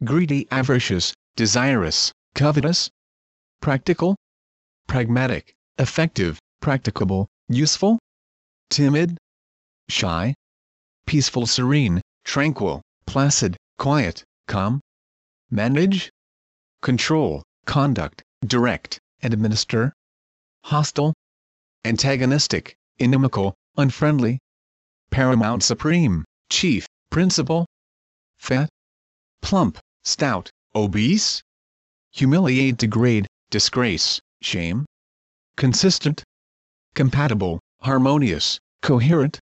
greedy, avaricious, desirous, covetous. Practical, pragmatic, effective, practicable, useful. Timid, shy, peaceful, serene, tranquil, placid, quiet, calm. Manage, control, conduct, direct, administer. Hostile, antagonistic, inimical, unfriendly. Paramount, supreme, chief, principal. Fat, plump, stout, obese. Humiliate, degrade, disgrace, shame. Consistent, compatible, harmonious, coherent.